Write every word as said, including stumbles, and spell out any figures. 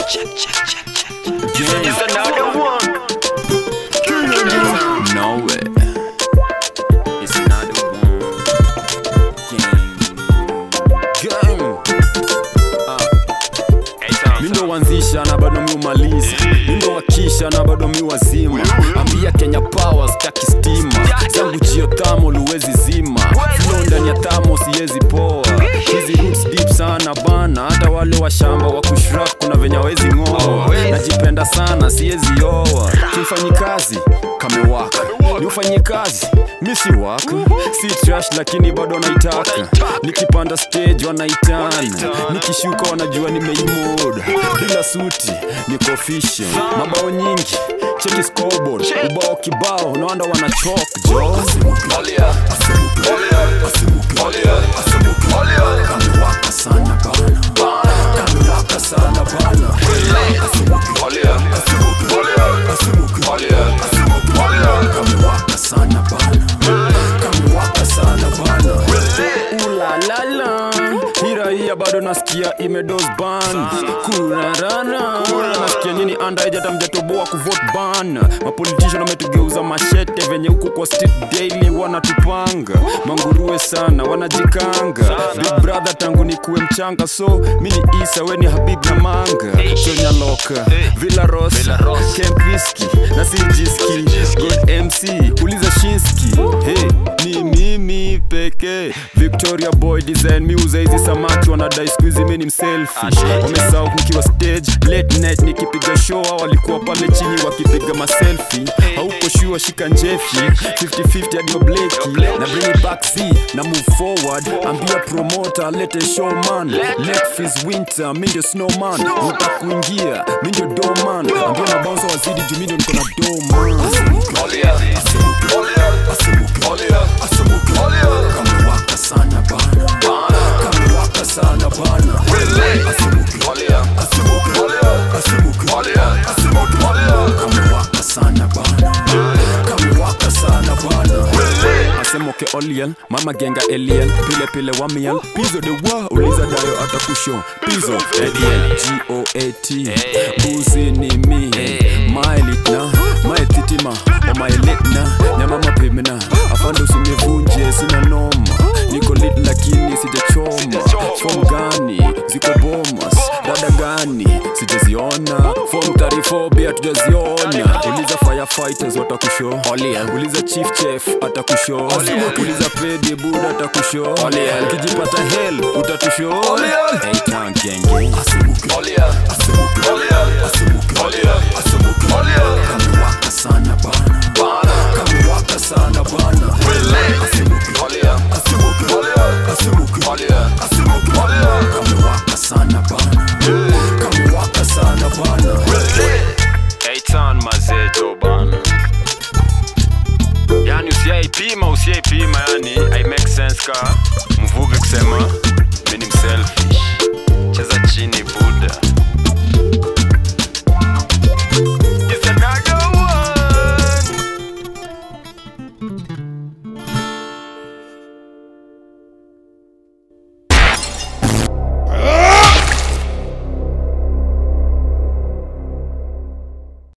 check, check, check, check. Yeah. It's another one. No way. It's another one. Gang. Gang. Ah. Mindo wanzisha na bado mi umaliza. Mindo wakisha na bado mi wazima. Ambia Kenya Power staki stima. Zangu jio tamo luwezi zima. Flow ndani ya tamo siyezi poa. Hizi roots deep sana bana. Hata wale wa shamba wa kushrap kuna venya wezi ngoa. Najipenda sana siyezi owa. Tufanyi kazi kamewaka. Ni ufanyi kazi misi waka. Si trash lakini bado naitaka. Nikipanda stage wanaitana. Nikishuka wanajua nimeimood. Bila suti niko official. Mabao nyingi cheki scoreboard. Ubao kibao na wanda wanachok jo. Kamewaka sana bana. Kamewaka sana bana. Kamewaka sana bana. Kamewaka sana bana. Ula la la. Hira hia bado nasikia imedoz ban. Kurarana. Nasikia nini anda ejata mjatoboa kuvote ban. Mapolitician wametugeuza machete. Venye huku kwa street daily wanatupanga. Manguruwe sana wanajikanga. Big brother tangu ni kuwe mchanga. So mini Isa weni Habib na Manga. Tonya Loka Villa Rosa Kempiski na Sijiski God M C uliza Shinski. Hey ni mimi peke Victoria Boy design miuza hizi samaki wanadai squeeze mimi ni mselfish. Wamesahau nikiwa stage late night nikipiga show walikuwa pale chini wakipiga maselfie. Hauko sure shika njefi fifty fifty hadi Blakey na bring it back see na move forward. Ambia promoter lete showman let fizz winter mimi ndio snowman. Utakuingia mimi ndio doorman. Ambia mabouncer wazidi juu mimi ndio niko na doorman. Kamewaka sana bana. Kamewaka sana bana. Kamewaka sana bana. Kamewaka sana bana. Asemoke Oliel, mama genga Eliel, pile pile wamiel, pizo de wa, uliza dayo ata kusho, pizo, Eliel, G O A T, buzi ni mi, mailit na, maititima, o mailit na, nyama mapimina, afando usinivunje, sina noma, niko lit lakini sijachoma, form gani, ziko bomas, dada gani, sijaziona, form tarifobia tujaziona, uliza firefighters watakusho, Oliel, uliza chief chef atakusho, uliza pedi buda atakusho, ukijipata hell utatusho, hey town gang gang, kamewaka sana bana, kamewaka sana bana, kamewaka sana bana, kamewaka sana bana, hey town mazejo bana. Yani usiaipima usiaipima yani I make sense ka mvuge kusema